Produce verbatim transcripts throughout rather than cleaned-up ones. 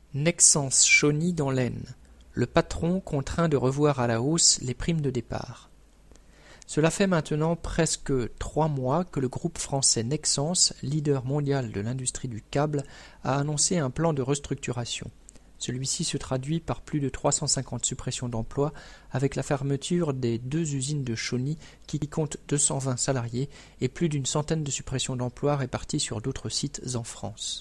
Nexans Chauny dans l'Aisne, le patron contraint de revoir à la hausse les primes de départ. Cela fait maintenant presque trois mois que le groupe français Nexans, leader mondial de l'industrie du câble, a annoncé un plan de restructuration. Celui-ci se traduit par plus de trois cent cinquante suppressions d'emplois avec la fermeture des deux usines de Chauny qui comptent deux cent vingt salariés et plus d'une centaine de suppressions d'emplois réparties sur d'autres sites en France.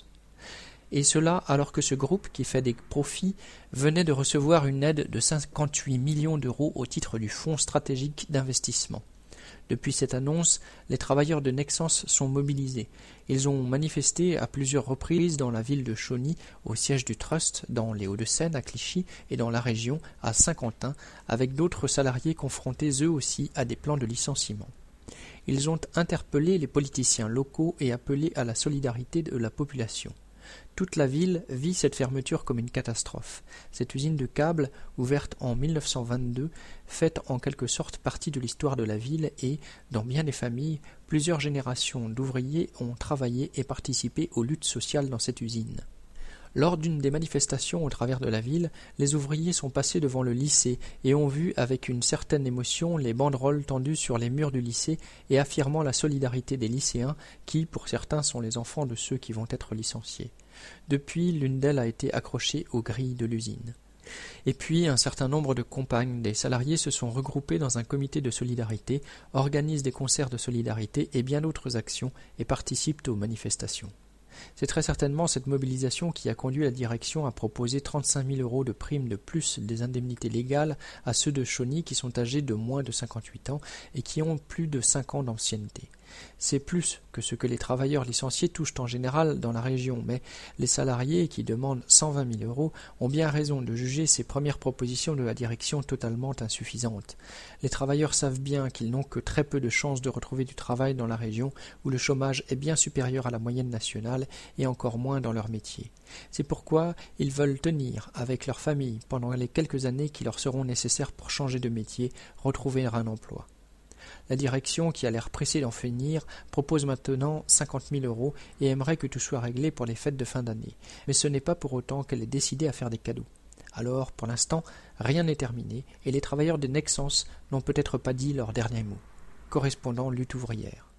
Et cela alors que ce groupe, qui fait des profits, venait de recevoir une aide de cinquante-huit millions d'euros au titre du Fonds stratégique d'investissement. Depuis cette annonce, les travailleurs de Nexans sont mobilisés. Ils ont manifesté à plusieurs reprises dans la ville de Chauny, au siège du Trust, dans les Hauts-de-Seine, à Clichy, et dans la région, à Saint-Quentin, avec d'autres salariés confrontés eux aussi à des plans de licenciement. Ils ont interpellé les politiciens locaux et appelé à la solidarité de la population. Toute la ville vit cette fermeture comme une catastrophe. Cette usine de câbles, ouverte en mille neuf cent vingt-deux, fait en quelque sorte partie de l'histoire de la ville et, dans bien des familles, plusieurs générations d'ouvriers ont travaillé et participé aux luttes sociales dans cette usine. Lors d'une des manifestations au travers de la ville, les ouvriers sont passés devant le lycée et ont vu avec une certaine émotion les banderoles tendues sur les murs du lycée et affirmant la solidarité des lycéens qui, pour certains, sont les enfants de ceux qui vont être licenciés. Depuis, l'une d'elles a été accrochée aux grilles de l'usine. Et puis, un certain nombre de compagnes des salariés se sont regroupés dans un comité de solidarité, organisent des concerts de solidarité et bien d'autres actions et participent aux manifestations. C'est très certainement cette mobilisation qui a conduit la direction à proposer trente-cinq mille euros de primes de plus des indemnités légales à ceux de Chauny qui sont âgés de moins de cinquante-huit ans et qui ont plus de cinq ans d'ancienneté. C'est plus que ce que les travailleurs licenciés touchent en général dans la région, mais les salariés qui demandent cent vingt mille euros ont bien raison de juger ces premières propositions de la direction totalement insuffisantes. Les travailleurs savent bien qu'ils n'ont que très peu de chances de retrouver du travail dans la région où le chômage est bien supérieur à la moyenne nationale et encore moins dans leur métier. C'est pourquoi ils veulent tenir avec leur famille pendant les quelques années qui leur seront nécessaires pour changer de métier, retrouver un emploi. La direction, qui a l'air pressée d'en finir, propose maintenant cinquante mille euros et aimerait que tout soit réglé pour les fêtes de fin d'année. Mais ce n'est pas pour autant qu'elle est décidée à faire des cadeaux. Alors, pour l'instant, rien n'est terminé et les travailleurs des Nexans n'ont peut-être pas dit leur dernier mot. Correspondant lutte ouvrière.